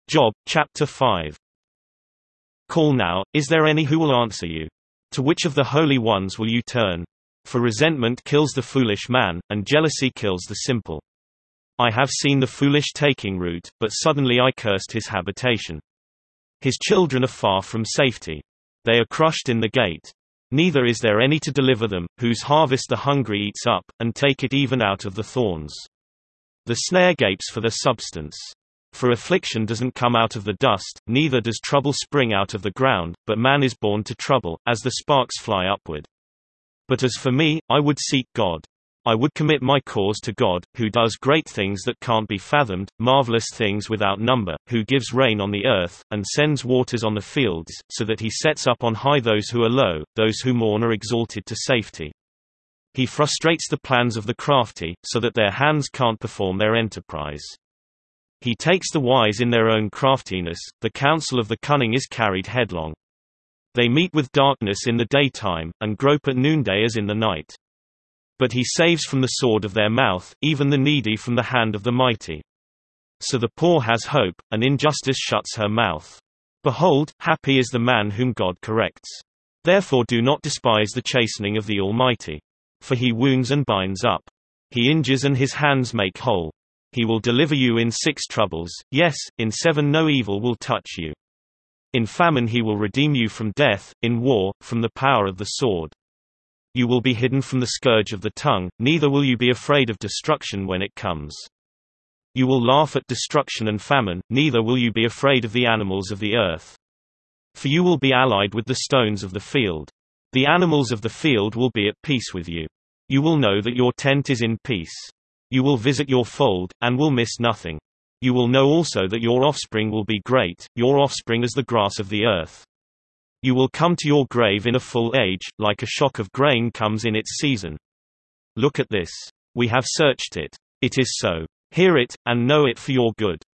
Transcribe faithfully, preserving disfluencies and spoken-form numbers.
Job, chapter five. Call now, is there any who will answer you? To which of the holy ones will you turn? For resentment kills the foolish man, and jealousy kills the simple. I have seen the foolish taking root, but suddenly I cursed his habitation. His children are far from safety. They are crushed in the gate. Neither is there any to deliver them, whose harvest the hungry eats up, and take it even out of the thorns. The snare gapes for their substance. For affliction doesn't come out of the dust, neither does trouble spring out of the ground, but man is born to trouble, as the sparks fly upward. But as for me, I would seek God. I would commit my cause to God, who does great things that can't be fathomed, marvelous things without number, who gives rain on the earth, and sends waters on the fields, so that he sets up on high those who are low, those who mourn are exalted to safety. He frustrates the plans of the crafty, so that their hands can't perform their enterprise. He takes the wise in their own craftiness, the counsel of the cunning is carried headlong. They meet with darkness in the daytime, and grope at noonday as in the night. But he saves from the sword of their mouth, even the needy from the hand of the mighty. So the poor has hope, and injustice shuts her mouth. Behold, happy is the man whom God corrects. Therefore do not despise the chastening of the Almighty. For he wounds and binds up. He injures and his hands make whole. He will deliver you in six troubles, yes, in seven no evil will touch you. In famine he will redeem you from death, in war, from the power of the sword. You will be hidden from the scourge of the tongue, neither will you be afraid of destruction when it comes. You will laugh at destruction and famine, neither will you be afraid of the animals of the earth. For you will be allied with the stones of the field. The animals of the field will be at peace with you. You will know that your tent is in peace. You will visit your fold, and will miss nothing. You will know also that your offspring will be great, your offspring as the grass of the earth. You will come to your grave in a full age, like a shock of grain comes in its season. Look at this. We have searched it. It is so. Hear it, and know it for your good.